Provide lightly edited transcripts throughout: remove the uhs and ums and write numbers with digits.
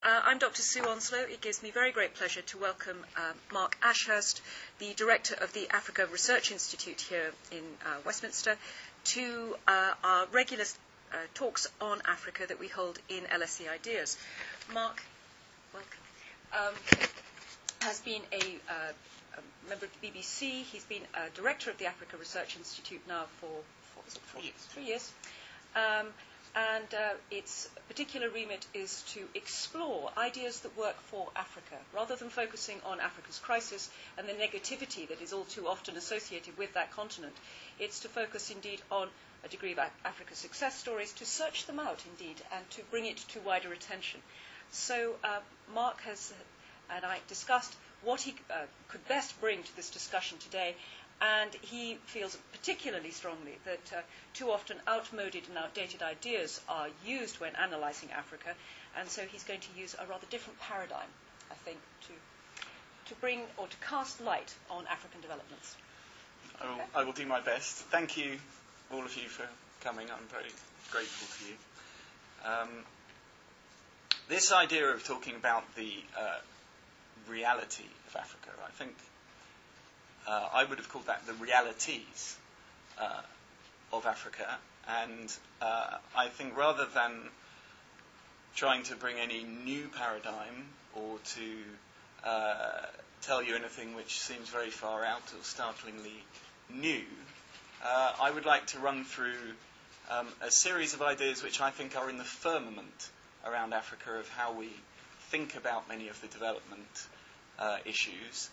I'm Dr. Sue Onslow. It gives me very great pleasure to welcome Mark Ashurst, the director of the Africa Research Institute here in Westminster, to our regular talks on Africa that we hold in LSE Ideas. Mark, welcome, has been a member of the BBC. He's been a director of the Africa Research Institute now for 3 years. And its particular remit is to explore ideas that work for Africa, rather than focusing on Africa's crisis and the negativity that is all too often associated with that continent. It's to focus indeed on a degree of Africa's success stories, to search them out indeed, and to bring it to wider attention. So Mark and I discussed what he could best bring to this discussion today. And he feels particularly strongly that too often outmoded and outdated ideas are used when analysing Africa, and so he's going to use a rather different paradigm, I think, to bring or to cast light on African developments. I will do my best. Thank you, all of you, for coming. I'm very grateful to you. This idea of talking about the reality of Africa, I think, I would have called that the realities of Africa, and I think rather than trying to bring any new paradigm or to tell you anything which seems very far out or startlingly new, I would like to run through a series of ideas which I think are in the firmament around Africa of how we think about many of the development issues.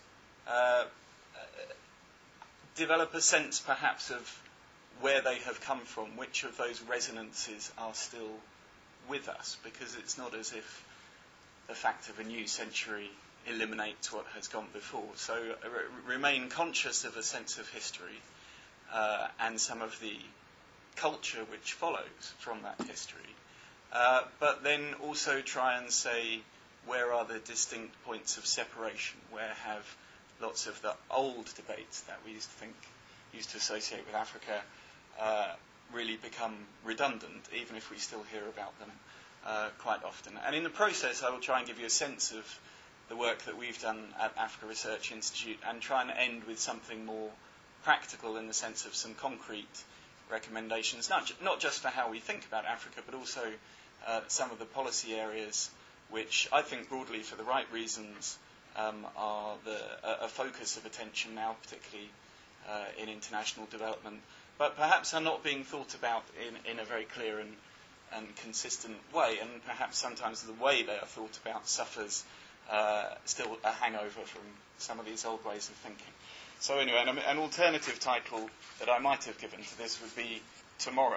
Develop a sense perhaps of where they have come from, which of those resonances are still with us, because it's not as if the fact of a new century eliminates what has gone before. So remain conscious of a sense of history and some of the culture which follows from that history, but then also try and say, where are the distinct points of separation? Where have lots of the old debates that we used to associate with Africa really become redundant, even if we still hear about them quite often. And in the process, I will try and give you a sense of the work that we've done at Africa Research Institute and try and end with something more practical in the sense of some concrete recommendations, not just for how we think about Africa, but also some of the policy areas which I think broadly for the right reasons are a focus of attention now, particularly in international development, but perhaps are not being thought about in a very clear and consistent way, and perhaps sometimes the way they are thought about suffers still a hangover from some of these old ways of thinking. So anyway, an alternative title that I might have given to this would be Tomorrow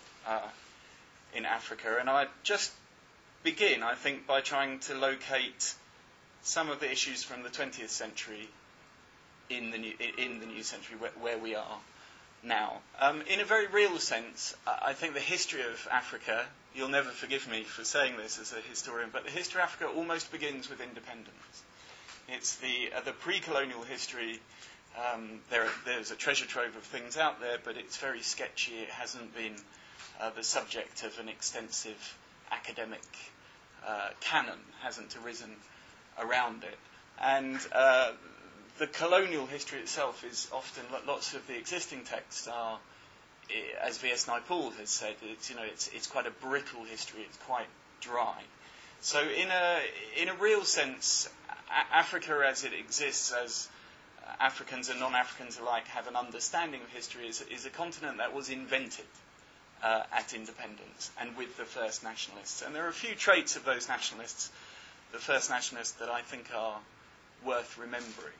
in Africa, and I'd just begin, I think, by trying to locate some of the issues from the 20th century in the new century where we are now. In a very real sense, I think the history of Africa, you'll never forgive me for saying this as a historian, but the history of Africa almost begins with independence. It's the pre-colonial history. There's a treasure trove of things out there, but it's very sketchy. It hasn't been the subject of an extensive academic canon, hasn't arisen around it. And the colonial history itself is often, lots of the existing texts are, as V.S. Naipaul has said, it's quite a brittle history, it's quite dry. So in a real sense, Africa as it exists, as Africans and non-Africans alike have an understanding of history, is a continent that was invented at independence and with the first nationalists. And there are a few traits of those nationalists, the first nationalists, that I think are worth remembering.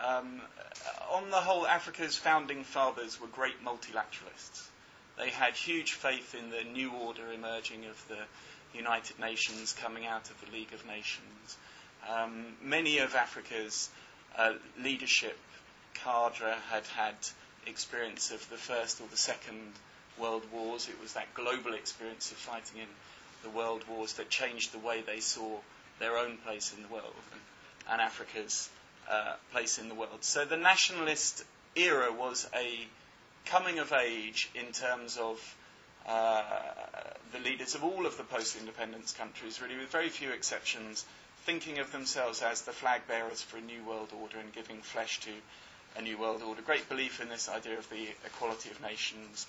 On the whole, Africa's founding fathers were great multilateralists. They had huge faith in the new order emerging of the United Nations, coming out of the League of Nations. Many of Africa's leadership cadre had experience of the First or the Second World Wars. It was that global experience of fighting in the world wars that changed the way they saw their own place in the world and Africa's place in the world. So the nationalist era was a coming of age in terms of the leaders of all of the post-independence countries, really, with very few exceptions, thinking of themselves as the flag bearers for a new world order and giving flesh to a new world order. Great belief in this idea of the equality of nations.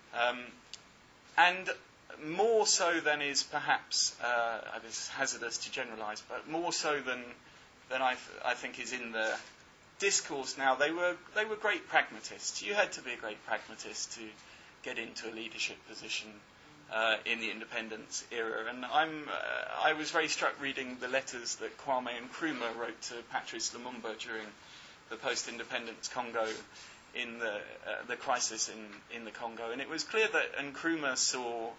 And more so than is perhaps, it's hazardous to generalise, but more so than I think is in the discourse now, they were great pragmatists. You had to be a great pragmatist to get into a leadership position in the independence era. And I was very struck reading the letters that Kwame Nkrumah wrote to Patrice Lumumba during the post-independence Congo in the crisis in the Congo. And it was clear that Nkrumah saw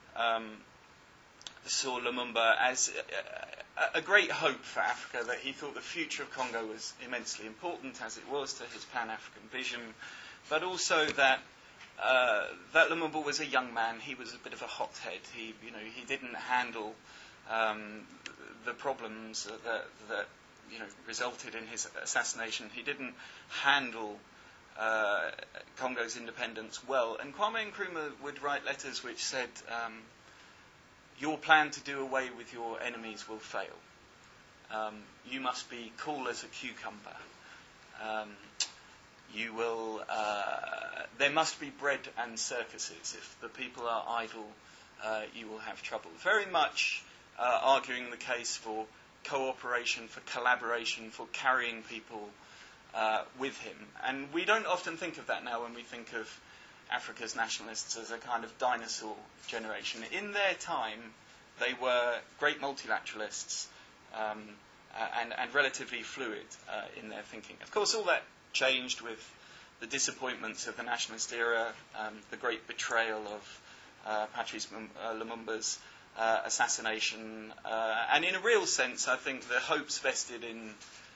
Lumumba as a great hope for Africa, that he thought the future of Congo was immensely important, as it was to his Pan-African vision, but also that Lumumba was a young man. He was a bit of a hothead. He didn't handle the problems that resulted in his assassination. He didn't handle Congo's independence well. And Kwame Nkrumah would write letters which said, your plan to do away with your enemies will fail. You must be cool as a cucumber. There must be bread and circuses. If the people are idle, you will have trouble. Very much arguing the case for cooperation, for collaboration, for carrying people with him. And we don't often think of that now when we think of Africa's nationalists as a kind of dinosaur generation. In their time, they were great multilateralists and relatively fluid in their thinking. Of course, all that changed with the disappointments of the nationalist era, the great betrayal of Patrice Lumumba's assassination, and in a real sense, I think the hopes vested in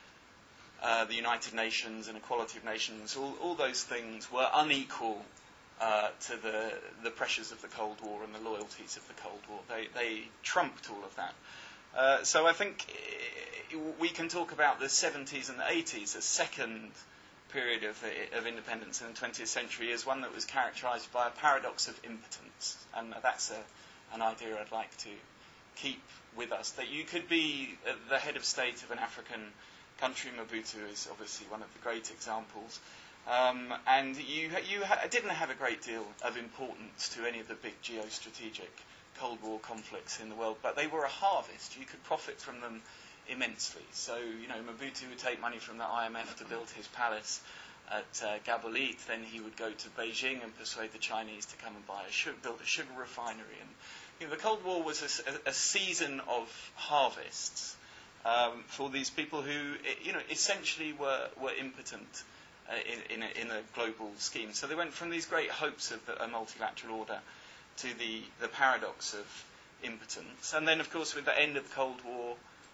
the United Nations and equality of nations, all those things were unequal to the pressures of the Cold War and the loyalties of the Cold War. They trumped all of that. So I think we can talk about the 70s and the 80s, a second period of independence in the 20th century, as one that was characterised by a paradox of impotence. And that's an idea I'd like to keep with us, that you could be the head of state of an African country. Mobutu is obviously one of the great examples. And you didn't have a great deal of importance to any of the big geostrategic Cold War conflicts in the world, but they were a harvest. You could profit from them immensely. So, Mobutu would take money from the IMF to build his palace at Gabolit. Then he would go to Beijing and persuade the Chinese to come and build a sugar refinery. And the Cold War was a season of harvests for these people who, essentially were impotent in a global scheme. So they went from these great hopes of a multilateral order to the paradox of impotence. And then, of course, with the end of the Cold War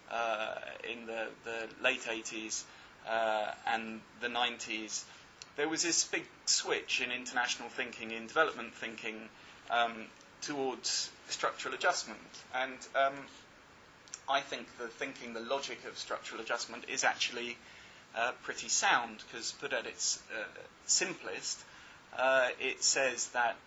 in the late 80s and the 90s, there was this big switch in international thinking, in development thinking, towards structural adjustment. And I think the logic of structural adjustment is actually pretty sound, because put at its simplest, it says that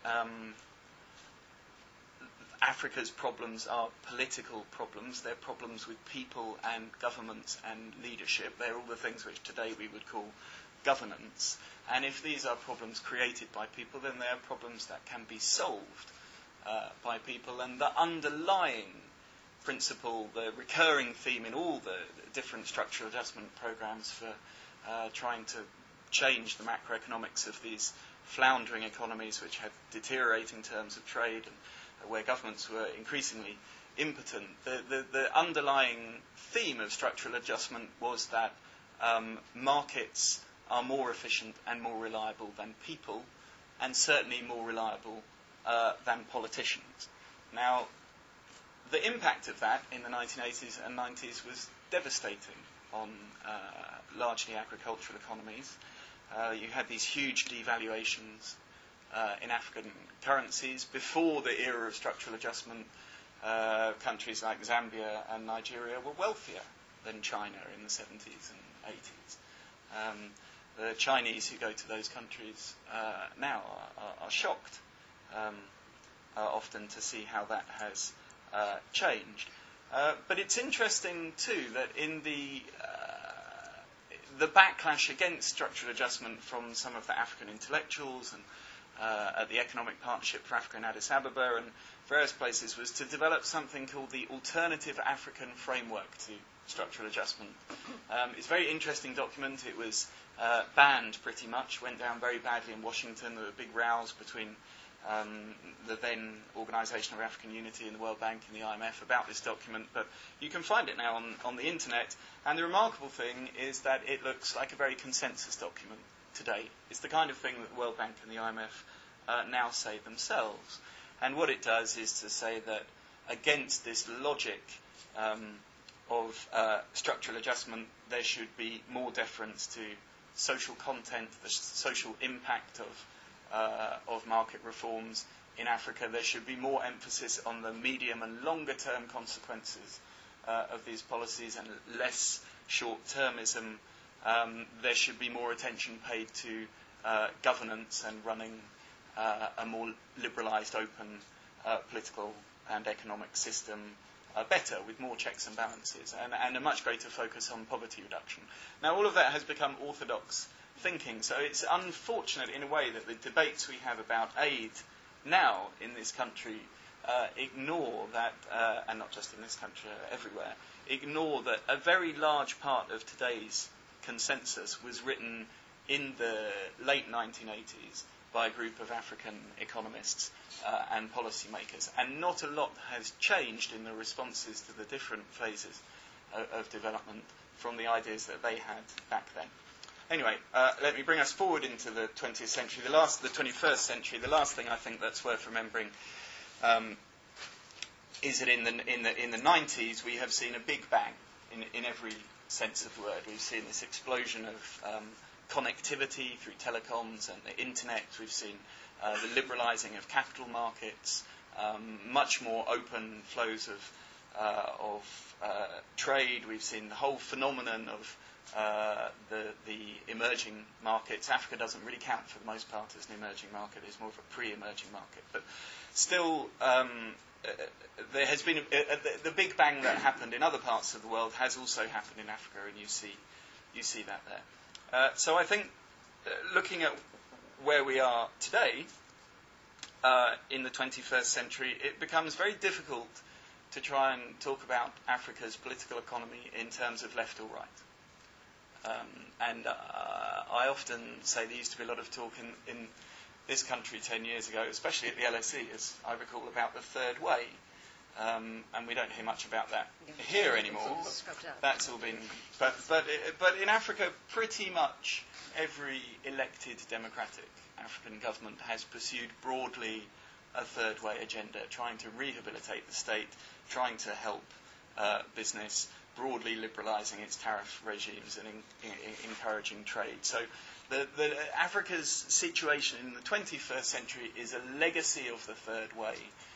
Africa's problems are political problems. They're problems with people and governments and leadership. They're all the things which today we would call governance. And if these are problems created by people, then they are problems that can be solved by people. And the underlying principle, the recurring theme in all the different structural adjustment programs for trying to change the macroeconomics of these floundering economies which had deteriorating terms of trade and where governments were increasingly impotent, the underlying theme of structural adjustment was that markets are more efficient and more reliable than people, and certainly more reliable than politicians. Now, the impact of that in the 1980s and 90s was devastating on largely agricultural economies. You had these huge devaluations in African currencies. Before the era of structural adjustment, countries like Zambia and Nigeria were wealthier than China in the 70s and 80s. The Chinese who go to those countries now are shocked often to see how that has changed. But it's interesting too that in the backlash against structural adjustment from some of the African intellectuals and at the Economic Partnership for Africa in Addis Ababa and various places was to develop something called the Alternative African Framework to Structural Adjustment. It's a very interesting document. It was banned pretty much, went down very badly in Washington. There were big rows between the then Organisation of African Unity and the World Bank and the IMF about this document, but you can find it now on the internet, and the remarkable thing is that it looks like a very consensus document today. It's the kind of thing that the World Bank and the IMF now say themselves, and what it does is to say that against this logic of structural adjustment, there should be more deference to social content, the social impact of market reforms in Africa. There should be more emphasis on the medium and longer term consequences of these policies and less short-termism. There should be more attention paid to governance and running a more liberalised, open political and economic system better, with more checks and balances, and a much greater focus on poverty reduction. Now, all of that has become orthodox thinking, so it's unfortunate in a way that the debates we have about aid now in this country ignore that, and not just in this country, everywhere, ignore that a very large part of today's consensus was written in the late 1980s by a group of African economists and policymakers, and not a lot has changed in the responses to the different phases of development from the ideas that they had back then. Anyway, let me bring us forward into the 20th century, the 21st century. The last thing I think that's worth remembering is that in the 90s we have seen a big bang in every sense of the word. We've seen this explosion of connectivity through telecoms and the internet. We've seen the liberalising of capital markets, much more open flows of trade. We've seen the whole phenomenon of the emerging markets. Africa doesn't really count for the most part as an emerging market. It's more of a pre-emerging market. But still, there has been the big bang that happened in other parts of the world has also happened in Africa, and you see that there. So I think looking at where we are today in the 21st century, it becomes very difficult to try and talk about Africa's political economy in terms of left or right. And I often say there used to be a lot of talk in this country 10 years ago, especially at the LSE, as I recall, about the third way. And we don't hear much about that here anymore. That's all been... But in Africa, pretty much every elected democratic African government has pursued broadly a third way agenda, trying to rehabilitate the state, trying to help business, broadly liberalising its tariff regimes and encouraging trade. So Africa's situation in the 21st century is a legacy of the third way,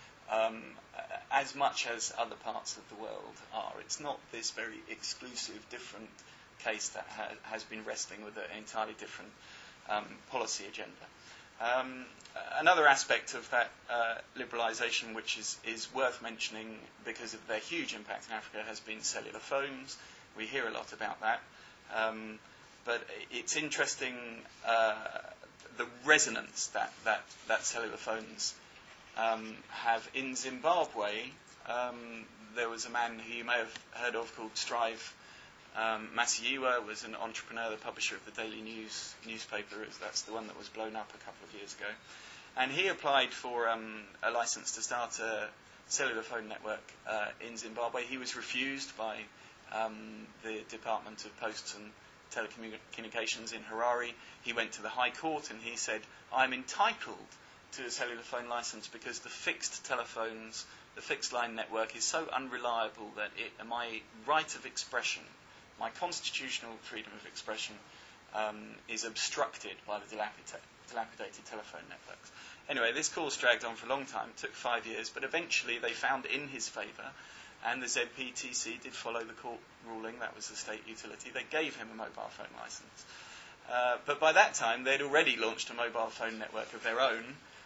as much as other parts of the world are. It's not this very exclusive, different case that has been wrestling with an entirely different policy agenda. Another aspect of that liberalisation, which is worth mentioning because of their huge impact in Africa, has been cellular phones. We hear a lot about that. But it's interesting the resonance that cellular phones have in Zimbabwe. There was a man who you may have heard of called Strive Masiyiwa, was an entrepreneur, the publisher of the Daily News newspaper. That's the one that was blown up a couple of years ago. And he applied for a license to start a cellular phone network in Zimbabwe. He was refused by the Department of Posts and Telecommunications in Harare. He went to the High Court and he said, I'm entitled to a cellular phone license because the fixed telephones, the fixed line network is so unreliable that my right of expression, my constitutional freedom of expression, is obstructed by the dilapidated telephone networks. Anyway, this cause dragged on for a long time. It took 5 years, but eventually they found in his favour, and the ZPTC did follow the court ruling. That was the state utility. They gave him a mobile phone licence. But by that time, they'd already launched a mobile phone network of their own,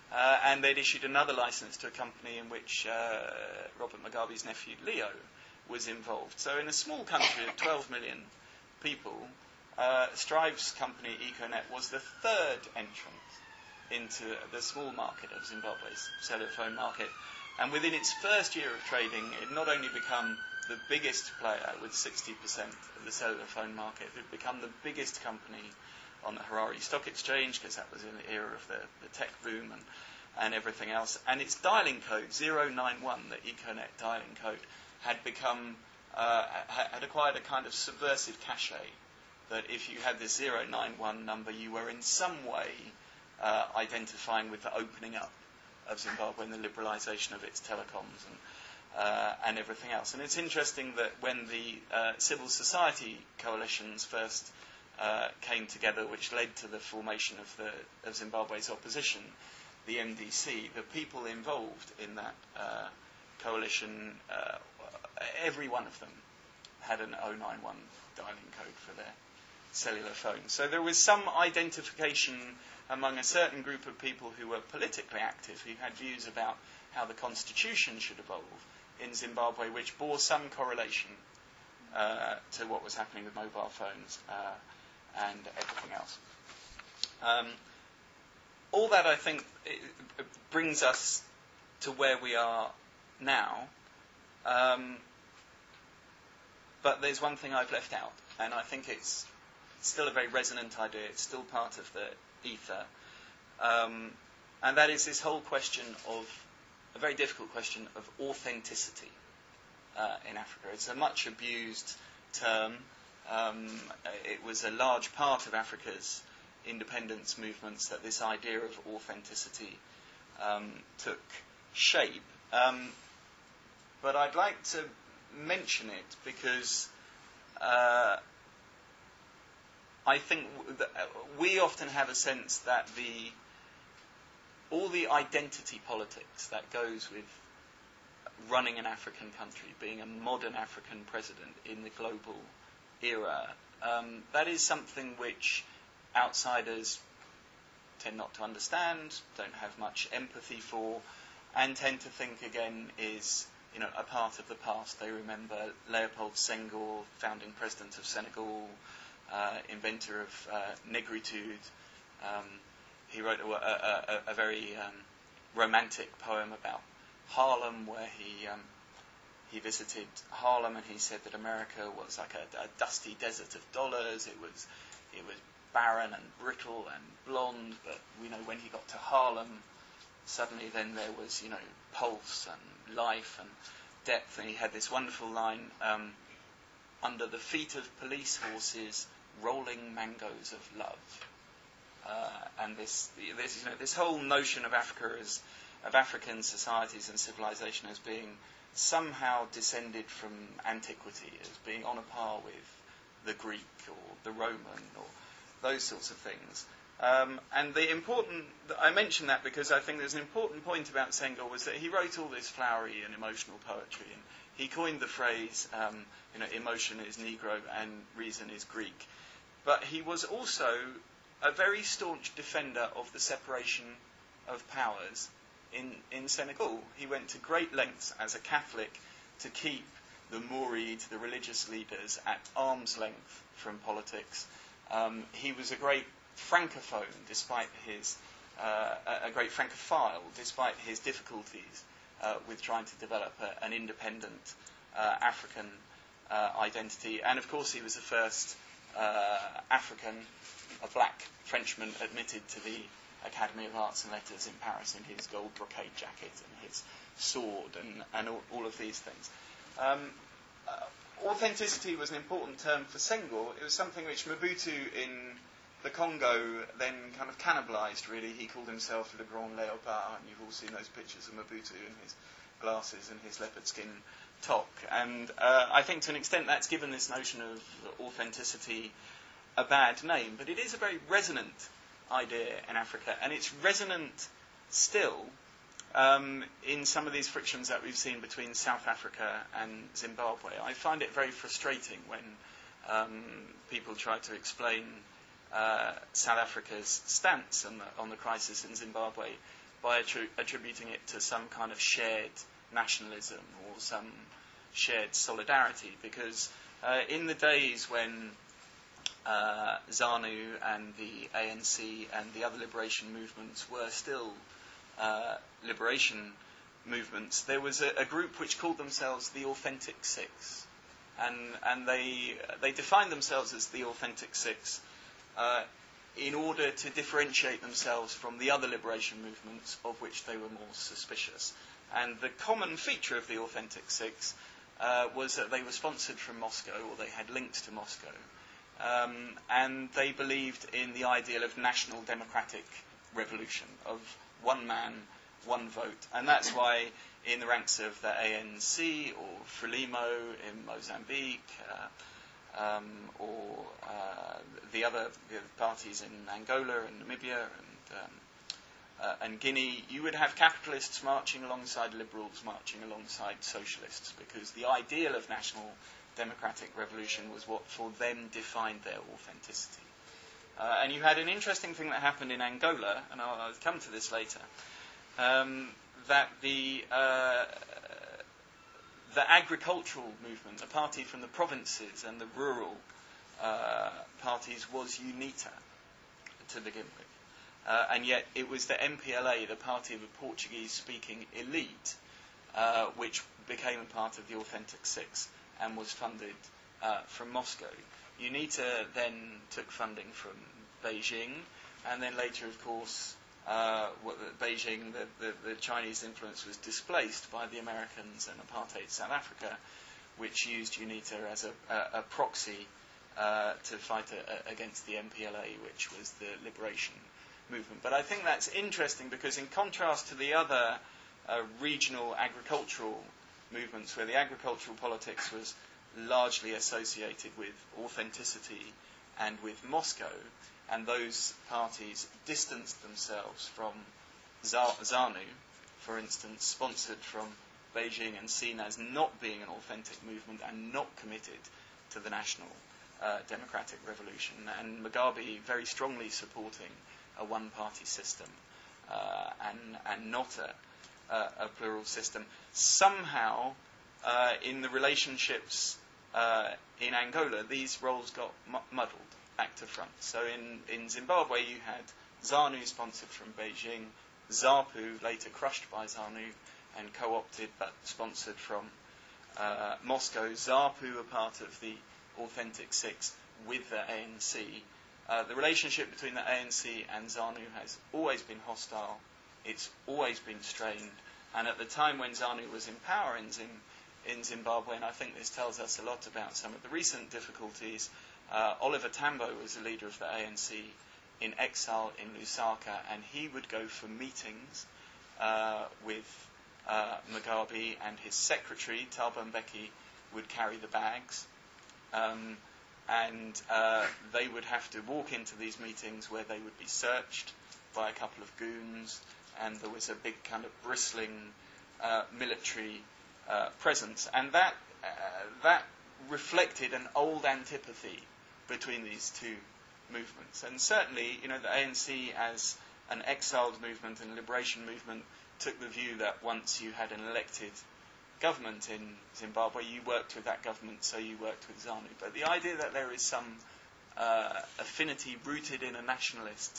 and they'd issued another license to a company in which Robert Mugabe's nephew Leo was involved. So in a small country of 12 million people, Strive's company Econet was the third entrant into the small market of Zimbabwe's cellular phone market. And within its first year of trading, it not only become the biggest player with 60% of the cellular phone market, it had become the biggest company on the Harare Stock Exchange, because that was in the era of the tech boom and everything else. And its dialing code, 091, the Econet dialing code, had become had acquired a kind of subversive cachet, that if you had this 091 number, you were in some way identifying with the opening up of Zimbabwe and the liberalisation of its telecoms and everything else. And it's interesting that when the civil society coalitions first came together, which led to the formation of Zimbabwe's opposition, the MDC, the people involved in that coalition, every one of them had an 091 dialing code for their cellular phone. So there was some identification among a certain group of people who were politically active, who had views about how the constitution should evolve in Zimbabwe, which bore some correlation to what was happening with mobile phones and everything else. All that, I think, it brings us to where we are now. But there's one thing I've left out, and I think it's still a very resonant idea. It's still part of the ether. And that is this whole question of, a very difficult question of authenticity in Africa. It's a much abused term. It was a large part of Africa's independence movements that this idea of authenticity took shape. But I'd like to mention it because I think that we often have a sense that all the identity politics that goes with running an African country, being a modern African president in the global era, that is something which outsiders tend not to understand, don't have much empathy for, and tend to think again is a part of the past. They remember Leopold Senghor, founding president of Senegal, inventor of negritude. He wrote a very romantic poem about Harlem, where he visited Harlem, and he said that America was like a dusty desert of dollars. It was barren and brittle and blonde, but when he got to Harlem, suddenly then there was pulse and life and depth. And he had this wonderful line, under the feet of police horses, rolling mangoes of love. And this whole notion of Africa of African societies and civilization as being somehow descended from antiquity, as being on a par with the Greek or the Roman or those sorts of things. And I mention that because I think there's an important point about Senghor, was that he wrote all this flowery and emotional poetry, and he coined the phrase, emotion is Negro and reason is Greek. But he was also a very staunch defender of the separation of powers in Senegal. He went to great lengths as a Catholic to keep the Mourides, the religious leaders, at arm's length from politics. He was a great francophone, despite his a great francophile, despite his difficulties with trying to develop an independent African identity. And of course, he was the first African, a black Frenchman, admitted to the Academy of Arts and Letters in Paris in his gold brocade jacket and his sword and all of these things. Authenticity was an important term for Senghor. It was something which Mobutu in the Congo then kind of cannibalised, really. He called himself Le Grand Léopard, and you've all seen those pictures of Mobutu in his glasses and his leopard skin toque. And I think to an extent that's given this notion of authenticity a bad name, but it is a very resonant idea in Africa, and it's resonant still in some of these frictions that we've seen between South Africa and Zimbabwe. I find it very frustrating when people try to explain South Africa's stance on the crisis in Zimbabwe by attributing it to some kind of shared nationalism or some shared solidarity, because in the days when ZANU and the ANC and the other liberation movements were still liberation movements, there was a group which called themselves the Authentic Six, and they defined themselves as the Authentic Six in order to differentiate themselves from the other liberation movements of which they were more suspicious. And the common feature of the Authentic Six was that they were sponsored from Moscow, or they had links to Moscow, and they believed in the ideal of national democratic revolution, of one man, one vote. And that's why in the ranks of the ANC or Frelimo in Mozambique, or the other parties in Angola and Namibia and Guinea, you would have capitalists marching alongside liberals, marching alongside socialists, because the ideal of national democratic revolution was what for them defined their authenticity. And you had an interesting thing that happened in Angola, and I'll come to this later, that the agricultural movement, the party from the provinces and the rural parties, was UNITA to begin with. And yet it was the MPLA, the party of the Portuguese-speaking elite, which became a part of the Authentic Six and was funded from Moscow. UNITA then took funding from Beijing, and then later, of course, Beijing, the Chinese influence was displaced by the Americans and apartheid South Africa, which used UNITA as a proxy to fight against the MPLA, which was the liberation movement. But I think that's interesting because, in contrast to the other regional agricultural movements, where the agricultural politics was largely associated with authenticity and with Moscow, and those parties distanced themselves from ZANU, for instance, sponsored from Beijing and seen as not being an authentic movement and not committed to the national democratic revolution, and Mugabe very strongly supporting a one-party system and not a plural system. Somehow, in the relationships in Angola, these roles got muddled back to front. So in Zimbabwe, you had ZANU sponsored from Beijing, ZAPU later crushed by ZANU and co-opted but sponsored from Moscow, ZAPU a part of the Authentic Six with the ANC. The relationship between the ANC and ZANU has always been hostile. It's always been strained. And at the time when ZANU was in power in Zimbabwe, and I think this tells us a lot about some of the recent difficulties, Oliver Tambo was the leader of the ANC in exile in Lusaka, and he would go for meetings with Mugabe, and his secretary, Thabo Mbeki, would carry the bags. And they would have to walk into these meetings where they would be searched by a couple of goons, and there was a big kind of bristling military presence. And that reflected an old antipathy between these two movements. And certainly, the ANC as an exiled movement and liberation movement took the view that once you had an elected government in Zimbabwe, you worked with that government, so you worked with ZANU. But the idea that there is some affinity rooted in a nationalist,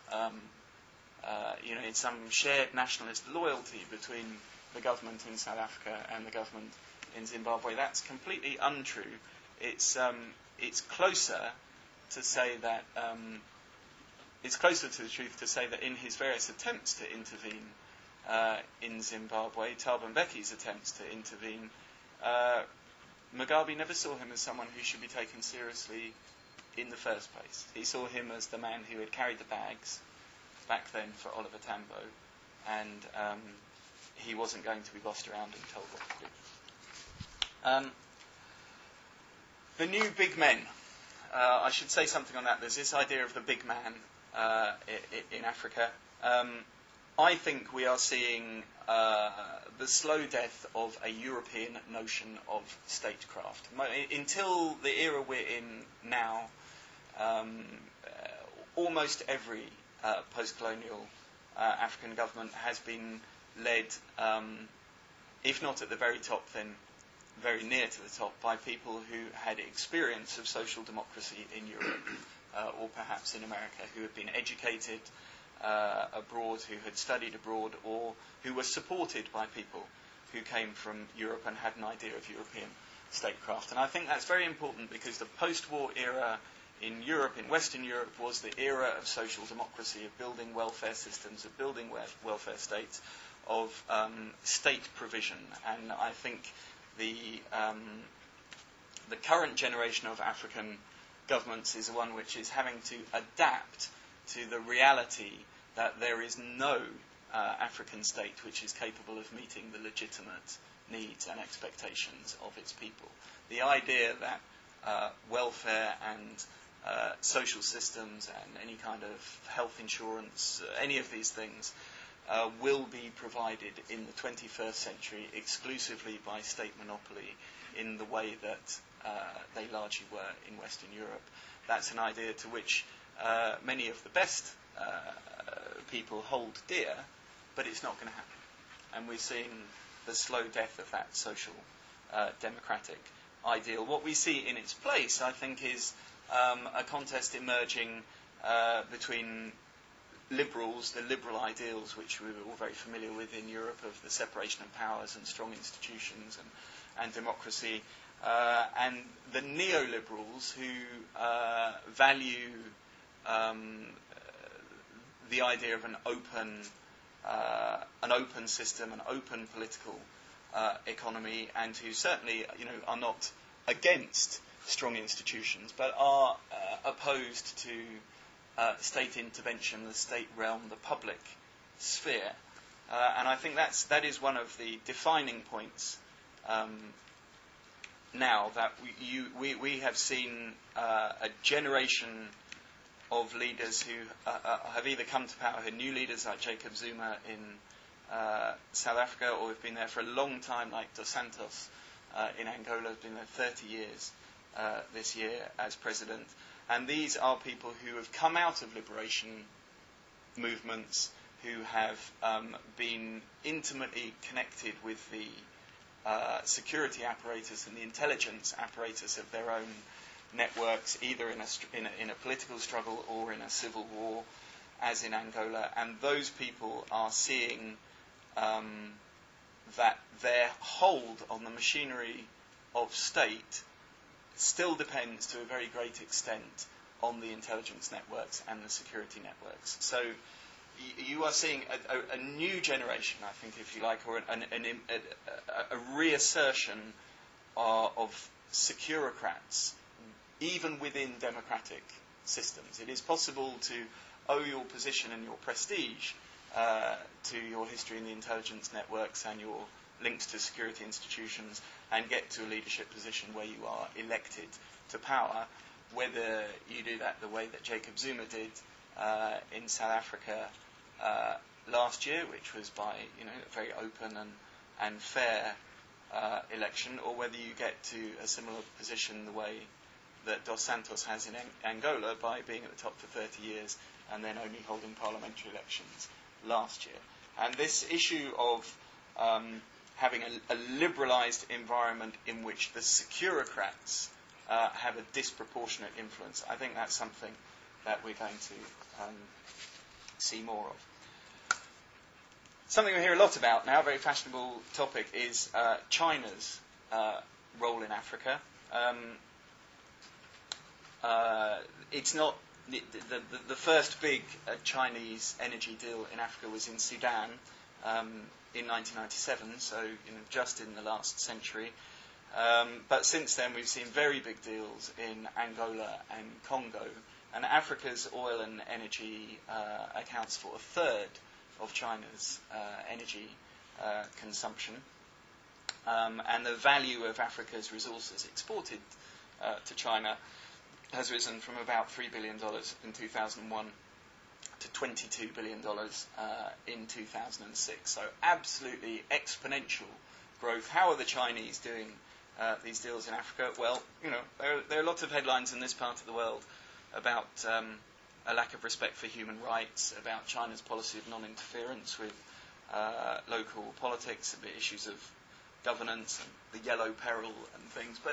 in some shared nationalist loyalty between the government in South Africa and the government in Zimbabwe, that's completely untrue. It's closer to say that it's closer to the truth to say that in his various attempts to intervene in Zimbabwe, Thabo Mbeki's attempts to intervene, Mugabe never saw him as someone who should be taken seriously in the first place. He saw him as the man who had carried the bags back then for Oliver Tambo, and he wasn't going to be bossed around and told what to do. The new big men. I should say something on that. There's this idea of the big man in Africa. I think we are seeing the slow death of a European notion of statecraft. Until the era we're in now, almost every post-colonial African government has been led, if not at the very top, then very near to the top, by people who had experience of social democracy in Europe, or perhaps in America, who had been educated abroad, who had studied abroad, or who were supported by people who came from Europe and had an idea of European statecraft. And I think that's very important because the post-war era in Europe, in Western Europe, was the era of social democracy, of building welfare systems, of building welfare states, of state provision. And I think the current generation of African governments is one which is having to adapt to the reality that there is no African state which is capable of meeting the legitimate needs and expectations of its people. The idea that welfare and social systems and any kind of health insurance, any of these things, will be provided in the 21st century exclusively by state monopoly in the way that they largely were in Western Europe. That's an idea to which many of the best people hold dear, but it's not going to happen. And we're seeing the slow death of that social democratic ideal. What we see in its place, I think, is a contest emerging between liberals, the liberal ideals which we were all very familiar with in Europe of the separation of powers and strong institutions and democracy, and the neoliberals who value the idea of an open system, an open political economy, and who certainly, are not against strong institutions, but are opposed to state intervention, the state realm, the public sphere. And I think that is one of the defining points now, that we have seen a generation of leaders who have either come to power, who are new leaders like Jacob Zuma in South Africa, or have been there for a long time like Dos Santos in Angola, has been there 30 years this year as president. And these are people who have come out of liberation movements, who have been intimately connected with the security apparatus and the intelligence apparatus of their own networks, either in a political struggle or in a civil war, as in Angola. And those people are seeing that their hold on the machinery of state still depends to a very great extent on the intelligence networks and the security networks. So you are seeing a new generation, I think, if you like, or a reassertion of securocrats, even within democratic systems. It is possible to owe your position and your prestige to your history in the intelligence networks and your links to security institutions and get to a leadership position where you are elected to power. Whether you do that the way that Jacob Zuma did in South Africa last year, which was by a very open and fair election, or whether you get to a similar position the way that Dos Santos has in Angola, by being at the top for 30 years and then only holding parliamentary elections last year. And this issue of having a liberalised environment in which the securocrats have a disproportionate influence, I think that's something that we're going to see more of. Something we hear a lot about now, a very fashionable topic, is China's role in Africa. It's not the first big Chinese energy deal in Africa was in Sudan in 1997, so just in the last century. But since then, we've seen very big deals in Angola and Congo. And Africa's oil and energy accounts for a third of China's energy consumption. And the value of Africa's resources exported to China has risen from about $3 billion in 2001 to $22 billion in 2006. So absolutely exponential growth. How are the Chinese doing these deals in Africa? Well, there are lots of headlines in this part of the world about a lack of respect for human rights, about China's policy of non-interference with local politics, issues of governance and the yellow peril and things. But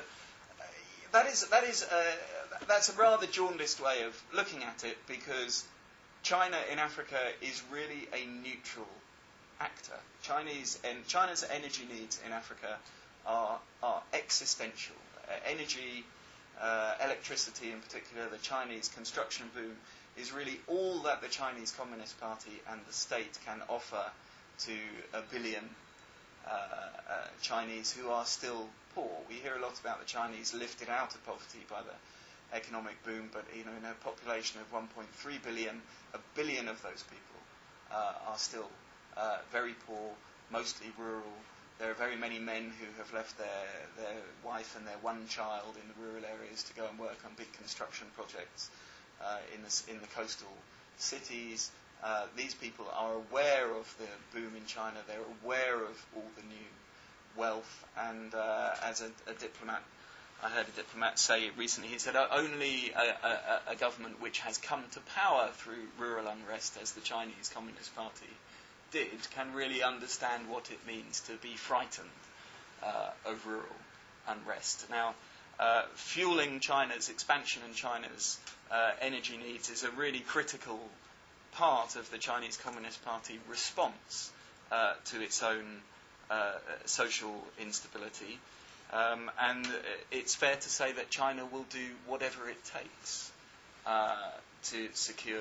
that's a rather jaundiced way of looking at it, because China in Africa is really a neutral actor. China's energy needs in Africa are existential. Energy, electricity in particular, the Chinese construction boom is really all that the Chinese Communist Party and the state can offer to 1 billion Chinese who are still poor. We hear a lot about the Chinese lifted out of poverty by the economic boom, but in a population of 1.3 billion, 1 billion of those people are still very poor, mostly rural. There are very many men who have left their wife and their one child in the rural areas to go and work on big construction projects in the coastal cities. These people are aware of the boom in China. They're aware of all the new wealth. And as a diplomat, I heard a diplomat say recently, he said, only a government which has come to power through rural unrest, as the Chinese Communist Party did, can really understand what it means to be frightened of rural unrest. Now, fueling China's expansion and China's energy needs is a really critical part of the Chinese Communist Party response to its own social instability. And it's fair to say that China will do whatever it takes to secure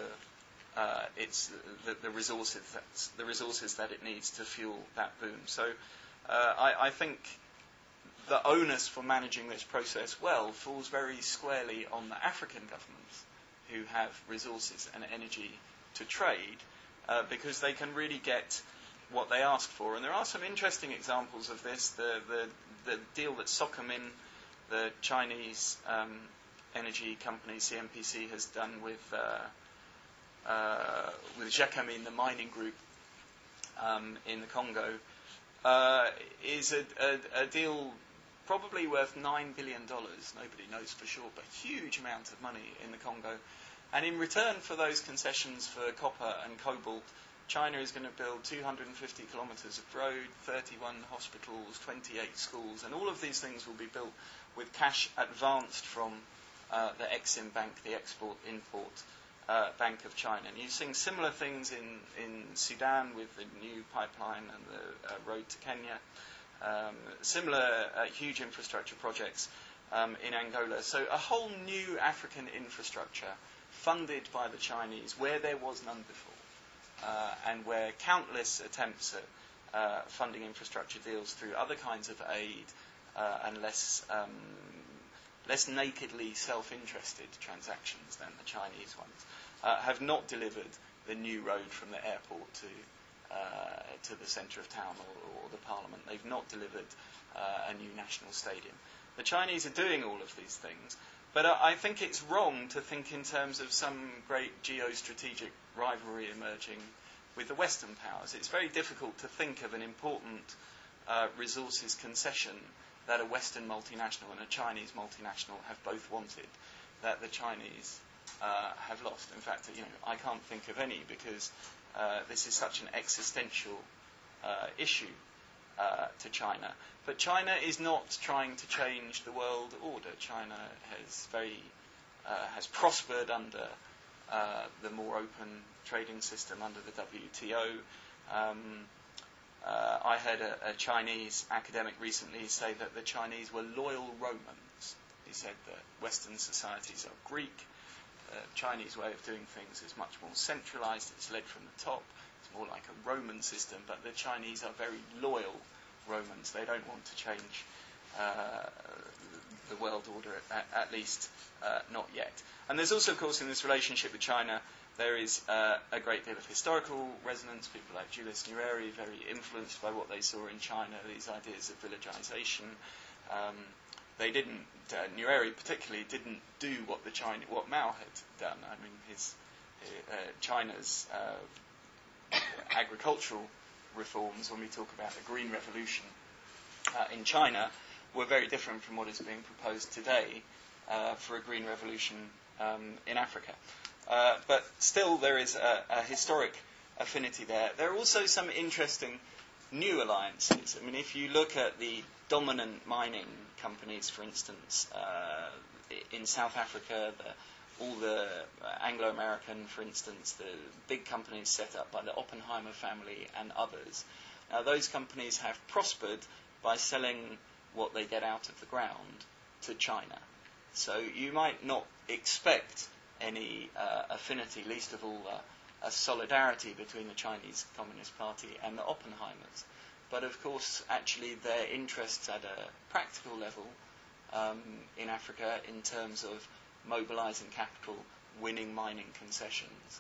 the resources that it needs to fuel that boom. So I think the onus for managing this process well falls very squarely on the African governments who have resources and energy to trade, because they can really get what they ask for. And there are some interesting examples of this. The deal that Socomin, the Chinese energy company CNPC, has done with Gécamine, the mining group in the Congo, is a deal probably worth $9 billion. Nobody knows for sure, but a huge amount of money in the Congo. And in return for those concessions for copper and cobalt, China is going to build 250 kilometres of road, 31 hospitals, 28 schools, and all of these things will be built with cash advanced from the Exim Bank, the Export-Import Bank of China. And you're seeing similar things in Sudan with the new pipeline and the road to Kenya. Similar huge infrastructure projects in Angola. So a whole new African infrastructure funded by the Chinese where there was none before. And where countless attempts at funding infrastructure deals through other kinds of aid and less nakedly self-interested transactions than the Chinese ones have not delivered the new road from the airport to the centre of town or the parliament. They've not delivered a new national stadium. The Chinese are doing all of these things, but I think it's wrong to think in terms of some great geostrategic rivalry emerging with the Western powers. It's very difficult to think of an important resources concession that a Western multinational and a Chinese multinational have both wanted, that the Chinese have lost. In fact, I can't think of any, because this is such an existential issue to China. But China is not trying to change the world order. China has prospered under the more open trading system, under the WTO. I heard a Chinese academic recently say that the Chinese were loyal Romans. He said that Western societies are Greek. The Chinese way of doing things is much more centralized. It's led from the top. It's more like a Roman system, but the Chinese are very loyal Romans. They don't want to change the world order, at least not yet. And there's also, of course, in this relationship with China, there is a great deal of historical resonance. People like Julius Nyerere, very influenced by what they saw in China, these ideas of villagization. Nyerere particularly didn't do what Mao had done. I mean, China's agricultural reforms, when we talk about the Green Revolution in China, were very different from what is being proposed today for a Green Revolution in Africa. but still there is a historic affinity there. There are also some interesting new alliances. I mean, if you look at the dominant mining companies, for instance, in South Africa, all the Anglo-American, for instance, the big companies set up by the Oppenheimer family and others. Now, those companies have prospered by selling what they get out of the ground to China. So you might not expect any affinity, least of all a solidarity between the Chinese Communist Party and the Oppenheimers. But of course, actually, their interests at a practical level in Africa in terms of mobilizing capital, winning mining concessions,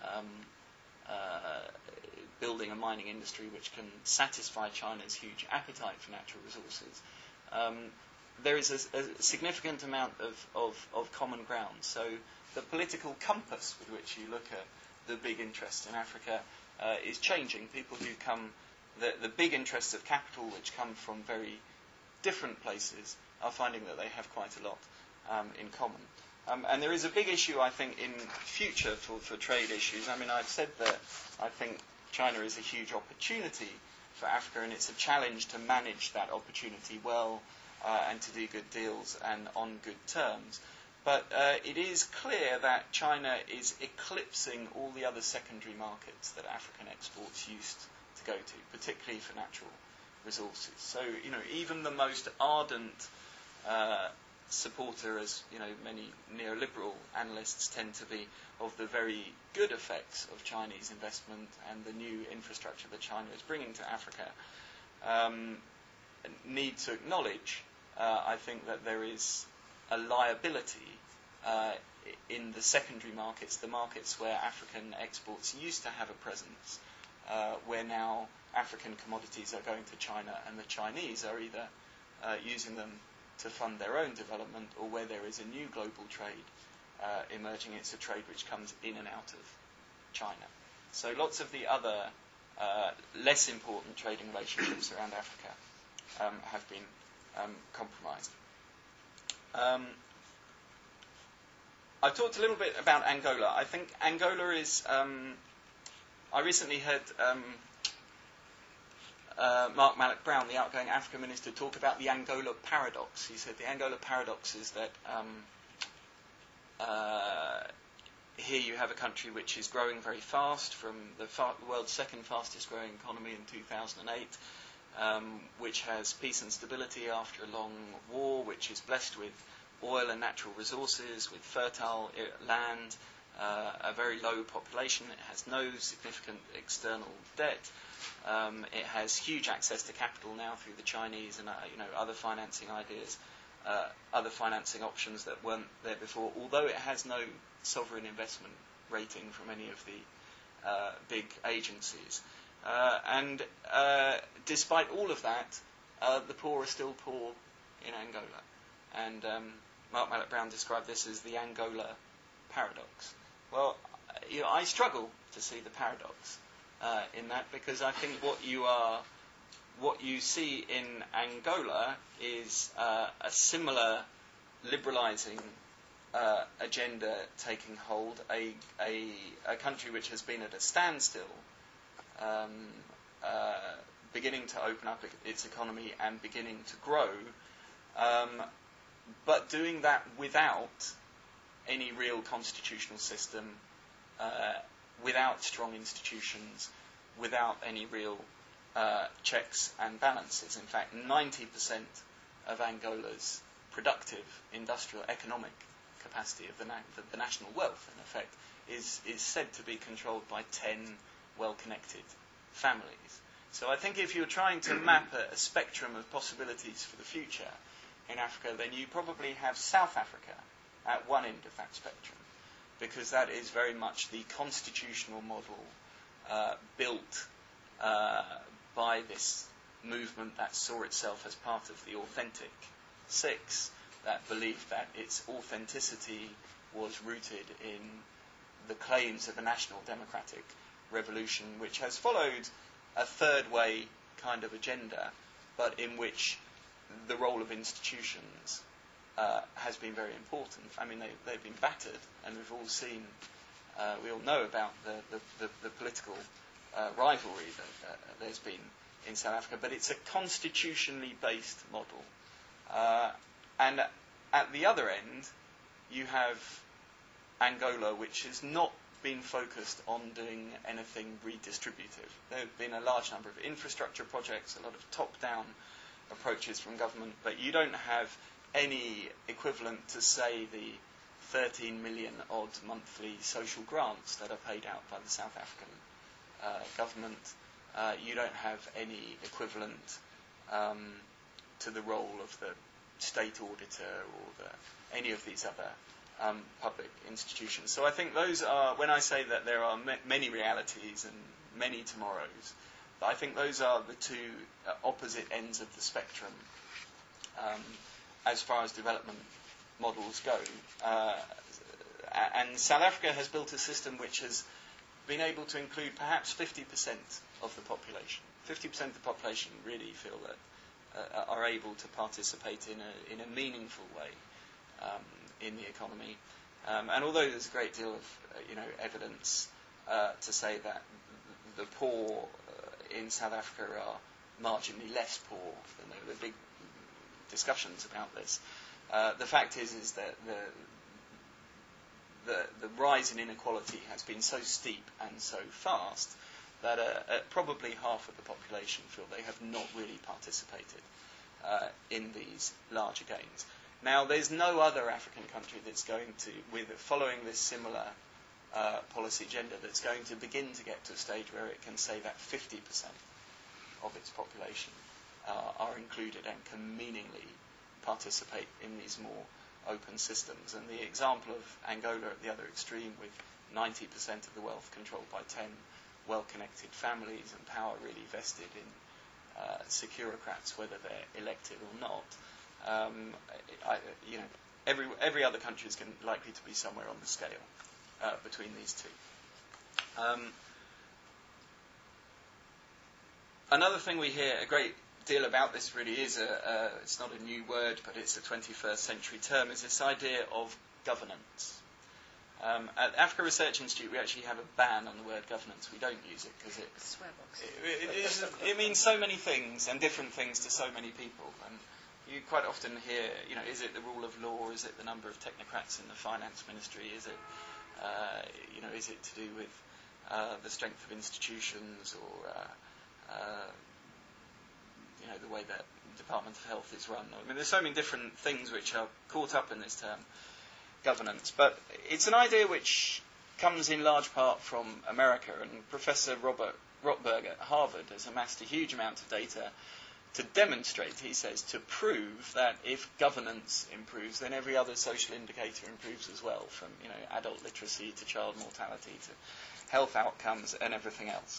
building a mining industry which can satisfy China's huge appetite for natural resources. There is a significant amount of common ground. So the political compass with which you look at the big interests in Africa is changing. People who come, the big interests of capital which come from very different places are finding that they have quite a lot in common. And there is a big issue, I think, in future for trade issues. I mean, I've said that I think China is a huge opportunity for Africa, and it's a challenge to manage that opportunity well and to do good deals and on good terms. But it is clear that China is eclipsing all the other secondary markets that African exports used to go to, particularly for natural resources. So, even the most ardent supporter, as many neoliberal analysts tend to be, of the very good effects of Chinese investment and the new infrastructure that China is bringing to Africa, need to acknowledge, I think, that there is a liability in the secondary markets, the markets where African exports used to have a presence, where now African commodities are going to China and the Chinese are either using them to fund their own development, or where there is a new global trade emerging. It's a trade which comes in and out of China. So lots of the other less important trading relationships around Africa have been compromised. I've talked a little bit about Angola. I think Angola is... I recently heard Mark Malloch-Brown, the outgoing Africa Minister, talk about the Angola paradox. He said the Angola paradox is that here you have a country which is growing very fast, from the world's second fastest growing economy in 2008, which has peace and stability after a long war, which is blessed with oil and natural resources, with fertile land, a very low population. It has no significant external debt. It has huge access to capital now through the Chinese and other financing ideas, other financing options that weren't there before. Although it has no sovereign investment rating from any of the big agencies, and despite all of that, the poor are still poor in Angola. And Mark Malloch-Brown described this as the Angola paradox. Well, I struggle to see the paradox in that, because I think what you see in Angola is a similar liberalising agenda taking hold, a country which has been at a standstill, beginning to open up its economy and beginning to grow, but doing that without any real constitutional system, without strong institutions, without any real checks and balances. In fact, 90% of Angola's productive industrial economic capacity of the national wealth, in effect, is said to be controlled by 10 well-connected families. So I think if you're trying to map a spectrum of possibilities for the future in Africa, then you probably have South Africa at one end of that spectrum, because that is very much the constitutional model built by this movement that saw itself as part of the authentic six, that believed that its authenticity was rooted in the claims of a national democratic revolution, which has followed a third way kind of agenda, but in which the role of institutions has been very important. I mean, they've been battered, and we've all seen We all know about the political rivalry that there's been in South Africa, but it's a constitutionally based model. And at the other end, you have Angola, which has not been focused on doing anything redistributive. There have been a large number of infrastructure projects, a lot of top-down approaches from government, but you don't have any equivalent to, say, the 13 million odd monthly social grants that are paid out by the South African government. You don't have any equivalent to the role of the state auditor or any of these other public institutions. So I think those are, when I say that there are many realities and many tomorrows, I think those are the two opposite ends of the spectrum as far as development models go. And South Africa has built a system which has been able to include perhaps 50% of the population. 50% of the population really feel that are able to participate in a meaningful way in the economy. And although there's a great deal of evidence to say that the poor in South Africa are marginally less poor, than there are big discussions about this. The fact is that the rise in inequality has been so steep and so fast that probably half of the population feel they have not really participated in these larger gains. Now, there's no other African country that's going to, following this similar policy agenda, that's going to begin to get to a stage where it can say that 50% of its population are included and can meaningfully participate in these more open systems. And the example of Angola at the other extreme, with 90% of the wealth controlled by 10 well-connected families and power really vested in securocrats, whether they're elected or not. Every other country is likely to be somewhere on the scale between these two. Another thing we hear a great deal about, this really is it's not a new word, but it's a 21st century term, is this idea of governance. At Africa Research Institute, we actually have a ban on the word governance. We don't use it because it means so many things and different things to so many people. And you quite often hear, is it the rule of law? Is it the number of technocrats in the finance ministry? Is it, is it to do with the strength of institutions or, the way that the Department of Health is run? I mean, there's so many different things which are caught up in this term, governance. But it's an idea which comes in large part from America, and Professor Robert Rotberg at Harvard has amassed a huge amount of data to demonstrate, he says, to prove that if governance improves, then every other social indicator improves as well, from adult literacy to child mortality to health outcomes and everything else.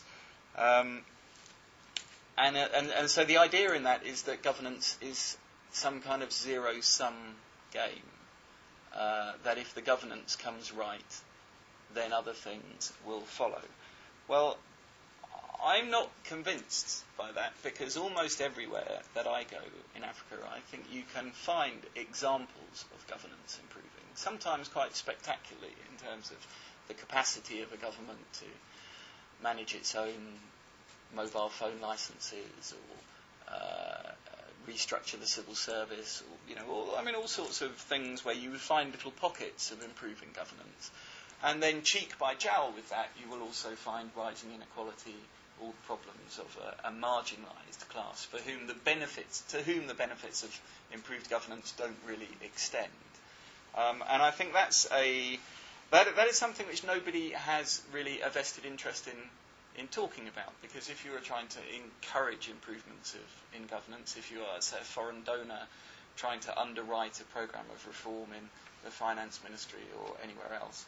And so the idea in that is that governance is some kind of zero-sum game. That if the governance comes right, then other things will follow. Well, I'm not convinced by that, because almost everywhere that I go in Africa, I think you can find examples of governance improving, sometimes quite spectacularly in terms of the capacity of a government to manage its own mobile phone licenses, or restructure the civil service, or, all sorts of things where you would find little pockets of improving governance. And then cheek by jowl with that, you will also find rising inequality, all problems of a marginalised class to whom the benefits of improved governance don't really extend. And I think that is something which nobody has really a vested interest in talking about, because if you are trying to encourage improvements in governance, if you are, say, a foreign donor trying to underwrite a programme of reform in the finance ministry or anywhere else,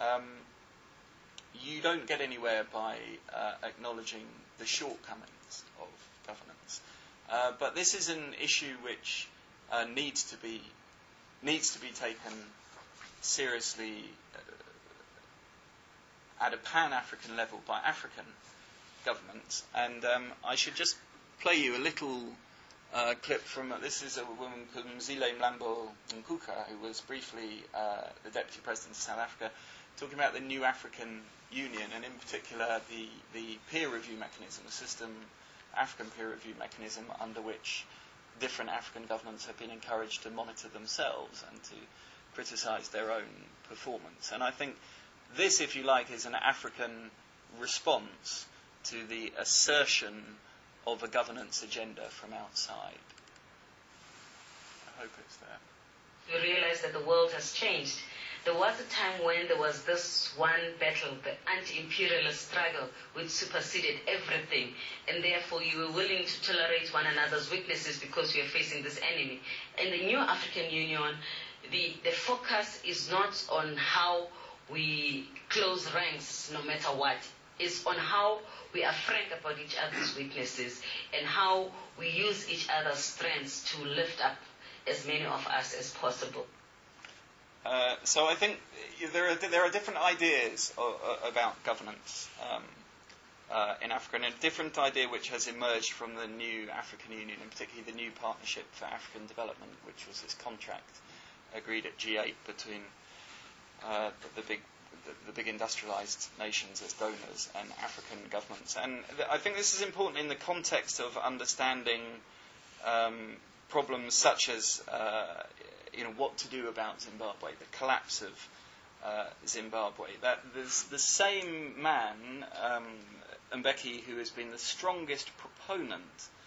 you don't get anywhere by acknowledging the shortcomings of governance. But this is an issue which needs to be taken seriously at a pan-African level by African governments. And I should just play you a little clip from, this is a woman called Mzile Mlambo Nkuka, who was briefly the Deputy President of South Africa, talking about the new African Union, and in particular the peer review mechanism, the African peer review mechanism, under which different African governments have been encouraged to monitor themselves and to criticise their own performance. And I think this, if you like, is an African response to the assertion of a governance agenda from outside. I hope it's there. You realize that the world has changed. There was a time when there was this one battle, the anti-imperialist struggle, which superseded everything, and therefore you were willing to tolerate one another's weaknesses because you are facing this enemy. In the new African Union, the focus is not on how we close ranks no matter what. It's on how we are frank about each other's weaknesses and how we use each other's strengths to lift up as many of us as possible. So I think there are different ideas about governance in Africa, and a different idea which has emerged from the new African Union, and particularly the new Partnership for African Development, which was this contract agreed at G8 between the big industrialized nations as donors and African governments. And I think this is important in the context of understanding problems such as what to do about Zimbabwe, the collapse of Zimbabwe. That there's the same man, Mbeki, who has been the strongest proponent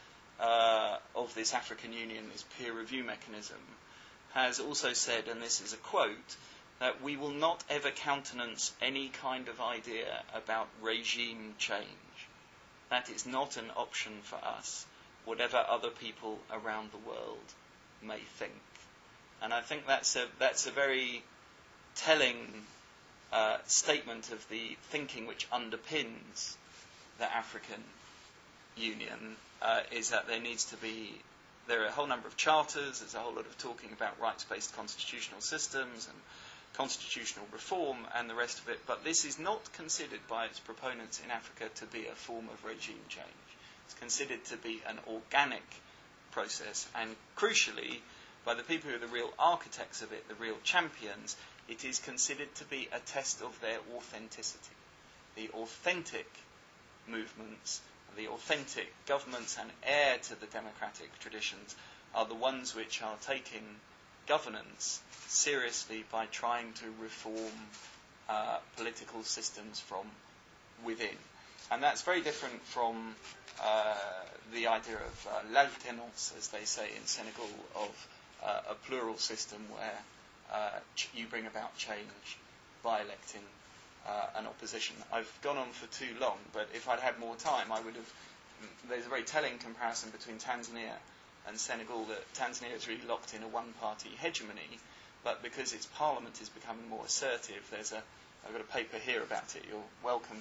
of this African Union, this peer review mechanism, has also said, and this is a quote, that we will not ever countenance any kind of idea about regime change. That is not an option for us, whatever other people around the world may think. And I think that's a very telling statement of the thinking which underpins the African Union, is that there are a whole number of charters, there's a whole lot of talking about rights-based constitutional systems and constitutional reform and the rest of it, but this is not considered by its proponents in Africa to be a form of regime change. It's considered to be an organic process, and crucially, by the people who are the real architects of it, the real champions, it is considered to be a test of their authenticity. The authentic movements, the authentic governments and heir to the democratic traditions are the ones which are taking governance seriously by trying to reform political systems from within. And that's very different from the idea of l'alternance, as they say in Senegal, of a plural system where you bring about change by electing an opposition. I've gone on for too long, but if I'd had more time, I would have. There's a very telling comparison between Tanzania and Senegal, that Tanzania is really locked in a one-party hegemony, but because its parliament is becoming more assertive, I've got a paper here about it, you're welcome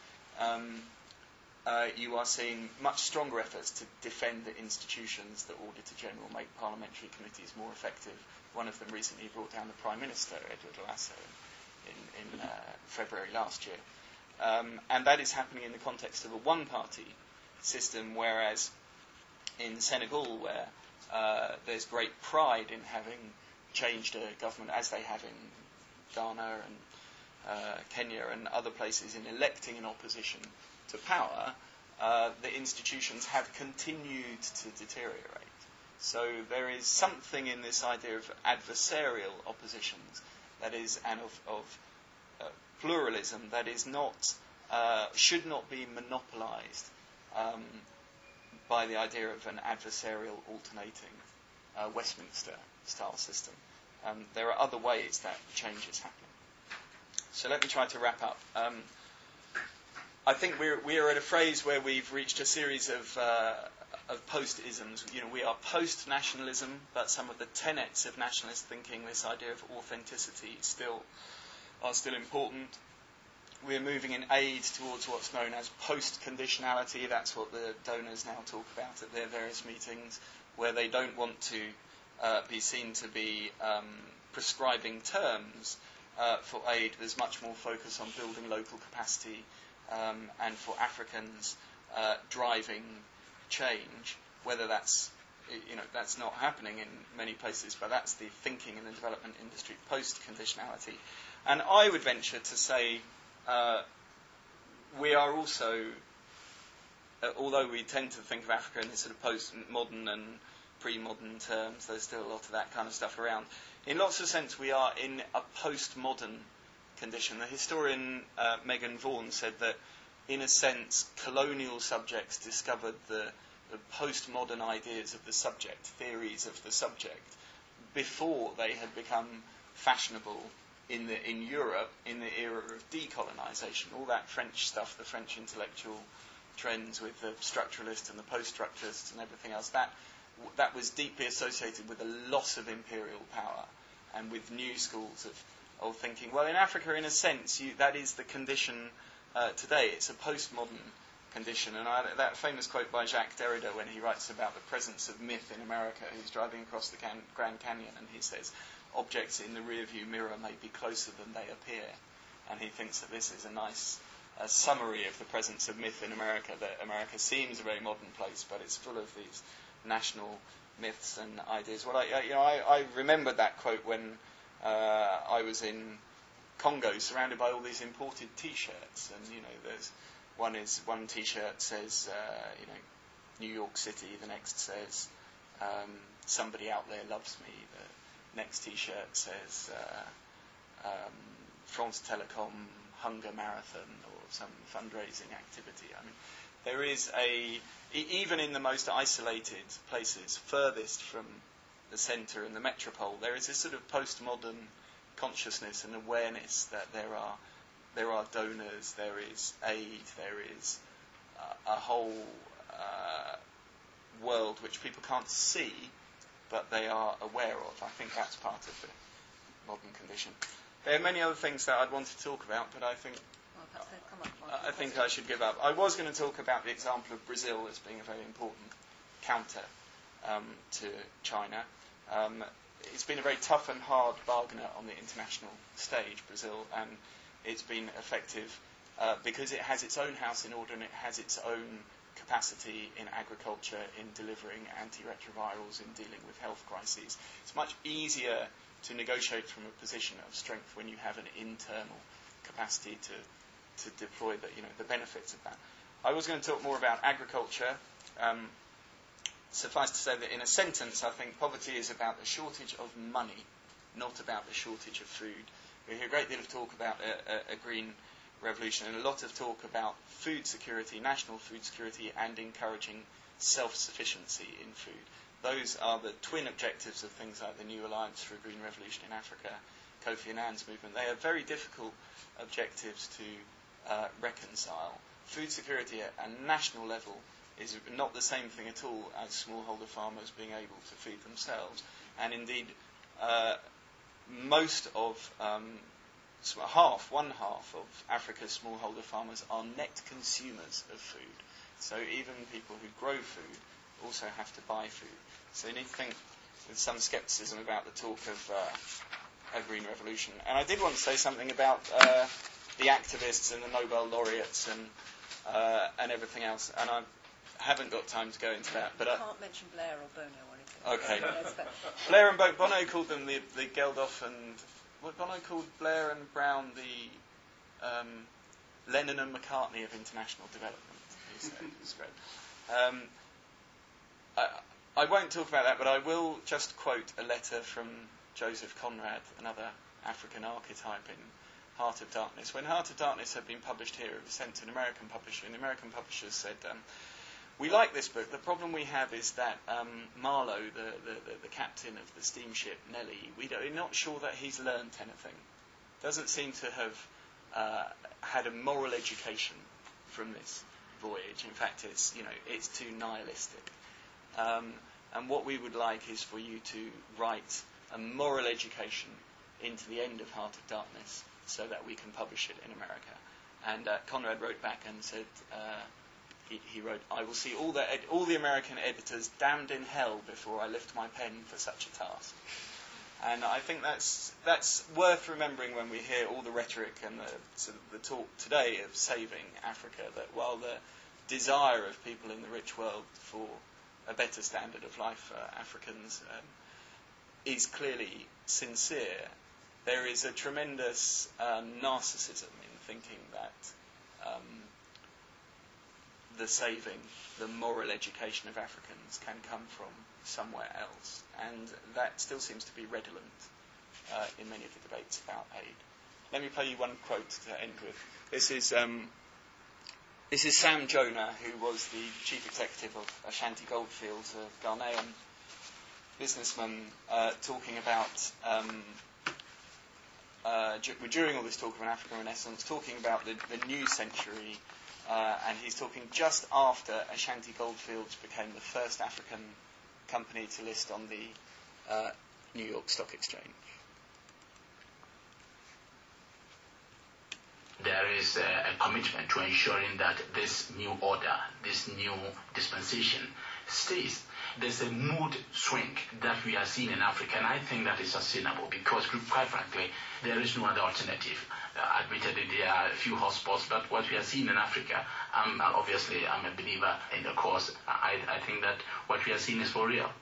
to. You are seeing much stronger efforts to defend the institutions that Auditor General make parliamentary committees more effective. One of them recently brought down the Prime Minister, Edward Lasso, in February last year. And that is happening in the context of a one-party system, whereas in Senegal, where there's great pride in having changed a government, as they have in Ghana and Kenya and other places, in electing an opposition to power, the institutions have continued to deteriorate. So there is something in this idea of adversarial oppositions that is, and of pluralism, that is not, should not be monopolised by the idea of an adversarial alternating Westminster-style system. There are other ways that change is happening. So let me try to wrap up. I think we are at a phase where we've reached a series of post-isms. We are post-nationalism, but some of the tenets of nationalist thinking, this idea of authenticity, are still important. We're moving in aid towards what's known as post-conditionality. That's what the donors now talk about at their various meetings, where they don't want to be seen to be prescribing terms for aid. There's much more focus on building local capacity and for Africans driving change, whether that's that's not happening in many places, but that's the thinking in the development industry post-conditionality. And I would venture to say we are also, although we tend to think of Africa in this sort of post-modern and pre-modern terms, there's still a lot of that kind of stuff around. In lots of sense, we are in a post-modern condition. The historian Megan Vaughan said that, in a sense, colonial subjects discovered the postmodern ideas of the subject, theories of the subject, before they had become fashionable in Europe in the era of decolonisation. All that French stuff, the French intellectual trends with the structuralists and the post-structuralists and everything else, that was deeply associated with a loss of imperial power and with new schools of thinking. Well, in Africa, in a sense, that is the condition today. It's a postmodern condition. And that famous quote by Jacques Derrida when he writes about the presence of myth in America, he's driving across the Grand Canyon and he says, objects in the rearview mirror may be closer than they appear. And he thinks that this is a nice summary of the presence of myth in America, that America seems a very modern place, but it's full of these national myths and ideas. Well, I remembered that quote when I was in Congo, surrounded by all these imported T-shirts, and there's one T-shirt says New York City, the next says somebody out there loves me, the next T-shirt says France Telecom Hunger Marathon or some fundraising activity. I mean, there is even in the most isolated places, furthest from the centre and the metropole, there is this sort of postmodern consciousness and awareness that there are donors, there is aid, there is a whole world which people can't see, but they are aware of. I think that's part of the modern condition. There are many other things that I'd want to talk about, but I think I should give up. I was going to talk about the example of Brazil as being a very important counter to China. It's been a very tough and hard bargainer on the international stage, Brazil, and it's been effective because it has its own house in order and it has its own capacity in agriculture, in delivering antiretrovirals, in dealing with health crises. It's much easier to negotiate from a position of strength when you have an internal capacity to deploy the benefits of that. I was going to talk more about agriculture. Suffice to say that in a sentence, I think poverty is about the shortage of money, not about the shortage of food. We hear a great deal of talk about a green revolution and a lot of talk about food security, national food security, and encouraging self-sufficiency in food. Those are the twin objectives of things like the New Alliance for a Green Revolution in Africa, Kofi Annan's movement. They are very difficult objectives to reconcile. Food security at a national level is not the same thing at all as smallholder farmers being able to feed themselves. And indeed, most of one half of Africa's smallholder farmers are net consumers of food. So even people who grow food also have to buy food. So you need to think with some scepticism about the talk of a green revolution. And I did want to say something about the activists and the Nobel laureates and everything else. And I haven't got time to go into that. But you can't mention Blair or Bono or anything. Okay. Blair and Bono called them the Geldof and... What Bono called Blair and Brown the Lennon and McCartney of international development. He said it was great. I won't talk about that, but I will just quote a letter from Joseph Conrad, another African archetype in Heart of Darkness. When Heart of Darkness had been published here, it was sent to an American publisher, and the American publisher said, we like this book. The problem we have is that Marlowe, the captain of the steamship Nellie, we're not sure that he's learned anything. Doesn't seem to have had a moral education from this voyage. In fact, it's too nihilistic. And what we would like is for you to write a moral education into the end of Heart of Darkness so that we can publish it in America. And Conrad wrote back and said, he wrote, I will see all the American editors damned in hell before I lift my pen for such a task. And I think that's worth remembering when we hear all the rhetoric and the talk today of saving Africa, that while the desire of people in the rich world for a better standard of life for Africans is clearly sincere, there is a tremendous narcissism in thinking that the saving, the moral education of Africans can come from somewhere else, and that still seems to be redolent in many of the debates about aid. Let me play you one quote to end with. This is Sam Jonah, who was the chief executive of Ashanti Goldfields, a Ghanaian businessman, talking about, during all this talk of an African Renaissance, talking about the new century, and he's talking just after Ashanti Goldfields became the first African company to list on the New York Stock Exchange. There is a commitment to ensuring that this new order, this new dispensation stays. There's a mood swing that we are seeing in Africa, and I think that is sustainable because, quite frankly, there is no other alternative. Admittedly, there are a few hotspots, but what we are seeing in Africa, obviously I'm a believer in the cause. I think that what we are seeing is for real.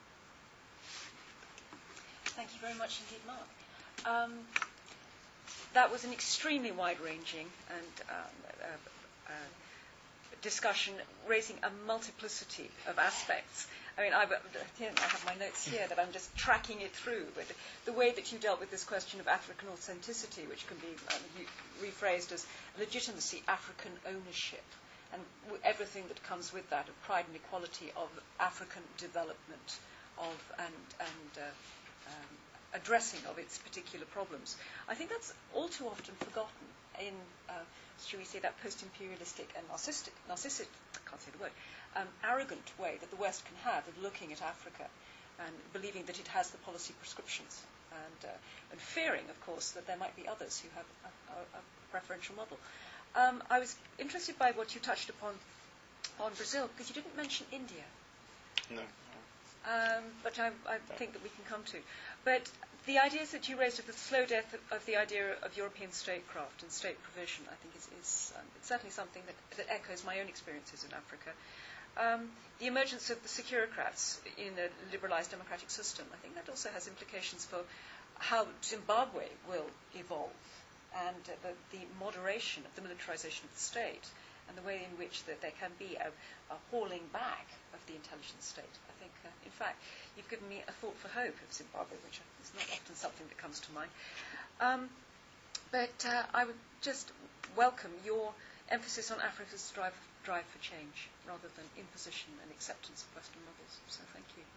Thank you very much indeed, Mark. That was an extremely wide-ranging and discussion raising a multiplicity of aspects. I mean, I have my notes here that I'm just tracking it through, but the way that you dealt with this question of African authenticity, which can be rephrased as legitimacy, African ownership, and everything that comes with that, of pride and equality, of African development, and addressing of its particular problems. I think that's all too often forgotten in, shall we say, that post-imperialistic and narcissistic, I can't say the word, arrogant way that the West can have of looking at Africa and believing that it has the policy prescriptions, and fearing, of course, that there might be others who have a preferential model. I was interested by what you touched upon on Brazil, because you didn't mention India. No. But I think that we can come to. But the ideas that you raised of the slow death of the idea of European statecraft and state provision, I think is it's certainly something that echoes my own experiences in Africa. The emergence of the securocrats in a liberalised democratic system, I think that also has implications for how Zimbabwe will evolve, and the moderation of the militarisation of the state, and the way in which that there can be a hauling back of the intelligence state. I think, in fact, you've given me a thought for hope of Zimbabwe, which is not often something that comes to mind. But I would just welcome your emphasis on Africa's drive for change, rather than imposition and acceptance of Western models. So thank you.